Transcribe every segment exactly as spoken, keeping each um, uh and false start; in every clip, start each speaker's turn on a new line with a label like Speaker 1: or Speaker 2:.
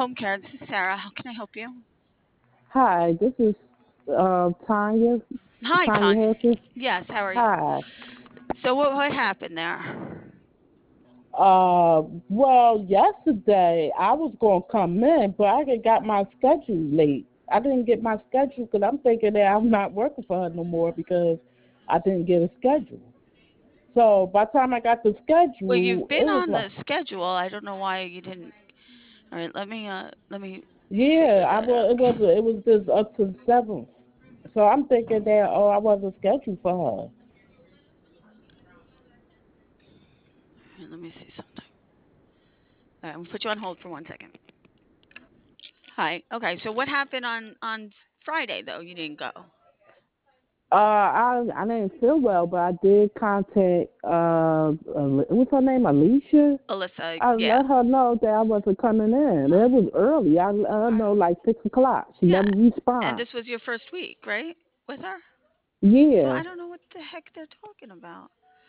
Speaker 1: Home Care. This is Sarah. How can I help you?
Speaker 2: Hi, this is uh, Tanya,
Speaker 1: Hi,
Speaker 2: Tanya
Speaker 1: Tanya.
Speaker 2: Harrison.
Speaker 1: Yes, how are you?
Speaker 2: Hi.
Speaker 1: So what what happened there?
Speaker 2: Uh, well, yesterday I was going to come in, but I had got my schedule late. I didn't get my schedule because I'm thinking that I'm not working for her no more because I didn't get a schedule. So by the time I got the
Speaker 1: Well, you've
Speaker 2: schedule,
Speaker 1: been
Speaker 2: it was
Speaker 1: on
Speaker 2: like,
Speaker 1: the schedule. I don't know why you didn't. All right, let me uh let me figure
Speaker 2: yeah, I
Speaker 1: that
Speaker 2: was.
Speaker 1: out.
Speaker 2: It was. It was just up to the seventh. So I'm thinking that oh, I wasn't scheduled for her.
Speaker 1: All right, let me see something. All right, I'm gonna put you on hold for one second. Hi. Okay, so what happened on on Friday though? You didn't go.
Speaker 2: Uh, I I didn't feel well, but I did contact uh, Ale- what's her name, Alicia.
Speaker 1: Alyssa,
Speaker 2: I
Speaker 1: yeah.
Speaker 2: let her know that I wasn't coming in. It was early. I let her know like six o'clock. She
Speaker 1: Yeah.
Speaker 2: never
Speaker 1: And
Speaker 2: respond.
Speaker 1: this was your first week, right? With her? So
Speaker 2: Yeah,
Speaker 1: I don't know what the heck they're talking about.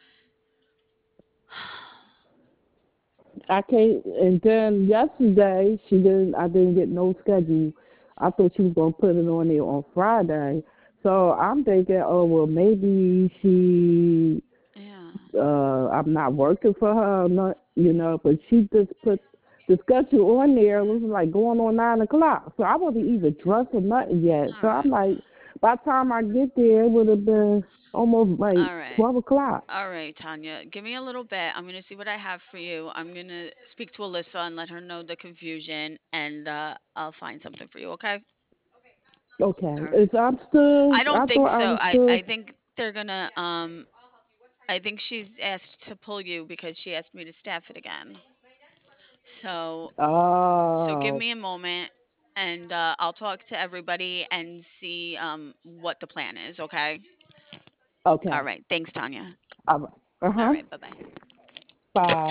Speaker 2: I can't. And then yesterday she didn't. I didn't get no schedule. I thought she was gonna put it on there on Friday. So I'm thinking, oh well, maybe she
Speaker 1: Yeah.
Speaker 2: uh I'm not working for her, or not, you know, but she just put the schedule on there. It was like going on nine o'clock. So I wasn't even dressed or nothing yet.
Speaker 1: All
Speaker 2: So
Speaker 1: right.
Speaker 2: I'm like, by the time I get there, it would have been almost like
Speaker 1: All right.
Speaker 2: twelve o'clock.
Speaker 1: All right, Tanya. Give me a little bit. I'm going to see what I have for you. I'm going to speak to Alyssa and let her know the confusion, and uh, I'll find something for you, okay?
Speaker 2: Okay,
Speaker 1: All right.
Speaker 2: is I'm still.
Speaker 1: I don't
Speaker 2: I
Speaker 1: think
Speaker 2: thought I
Speaker 1: so.
Speaker 2: was
Speaker 1: I,
Speaker 2: still.
Speaker 1: I think they're going to, um, I think she's asked to pull you because she asked me to staff it again. So, so give
Speaker 2: Oh,
Speaker 1: me a moment and uh, I'll talk to everybody and see um, what the plan is, okay? All
Speaker 2: okay.
Speaker 1: right. Thanks, Tanya.
Speaker 2: All right. Uh
Speaker 1: All
Speaker 2: huh.
Speaker 1: right. Bye bye.
Speaker 2: Bye.